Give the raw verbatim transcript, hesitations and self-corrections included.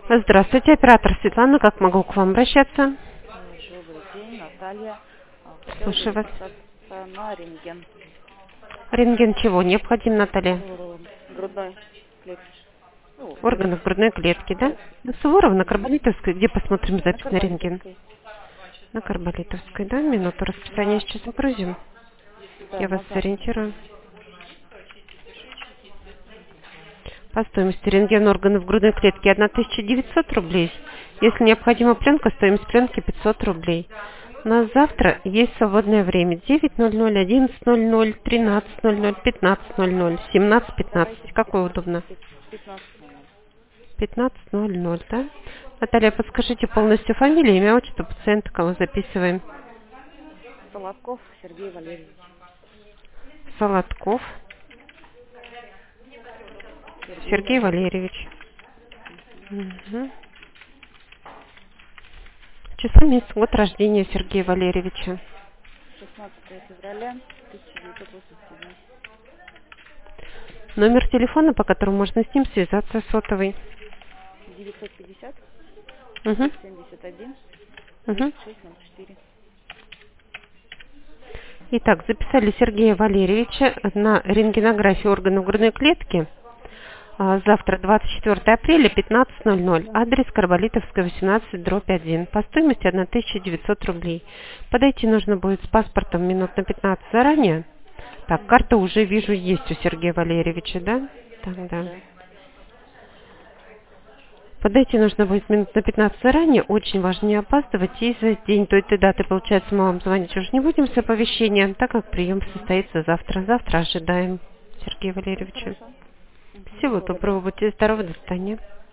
Здравствуйте, оператор Светлана. Как могу к вам обращаться? Добрый день, Наталья. А, Хотела бы Слушаю вас. записаться на рентген. Рентген чего необходим, Наталья? Э, Грудной клетки. Ну, Органов клетки. грудной клетки, да? Да. На Суворова, на Карболитовской. Где посмотрим На запись на рентген? Карболитовской. На Карболитовской, да? Минуту расписания сейчас загрузим. Да, Я вас на завтра. сориентирую. По стоимости рентген органов грудной клетки тысяча девятьсот рублей. Если необходима пленка, стоимость пленки пятьсот рублей. На завтра есть свободное время. девять ноль ноль, одиннадцать ноль ноль, тринадцать ноль ноль, пятнадцать ноль ноль, семнадцать Давайте пятнадцать. Какое удобно? пятнадцать ноль. пятнадцать ноль ноль, да? Наталья, подскажите полностью фамилию, имя, отчество пациента, кого записываем? Солодков Сергей Валерьевич. Солодков Сергей Сергей Валерьевич. Валерьевич. Мгм. Число, месяц, год рождения Сергея Валерьевича. шестнадцатое февраля тысяча девятьсот восемьдесят седьмой. Номер телефона, по которому можно с ним связаться, сотовый. девятьсот пятьдесят Угу. семьдесят один Угу. тридцать шесть ноль четыре. Итак, записали Сергея Валерьевича на рентгенографию органов грудной клетки. А, Завтра, двадцать четвёртое апреля, пятнадцать ноль ноль. Адрес Карболитовская, восемнадцать, дробь один. По стоимости тысяча девятьсот рублей. Подойти нужно будет с паспортом минут на пятнадцать заранее. Так, карта уже вижу есть у Сергея Валерьевича, да? Тогда. Да. Подойти нужно будет минут на пятнадцать заранее. Очень важно не опаздывать. И за день той и даты, получается, мы вам звонить уже не будем с оповещением, так как прием состоится завтра. Завтра ожидаем Сергея Ну, Валерьевича. хорошо. Мгм. Всего Благодарю. доброго, будьте здоровы, до свидания.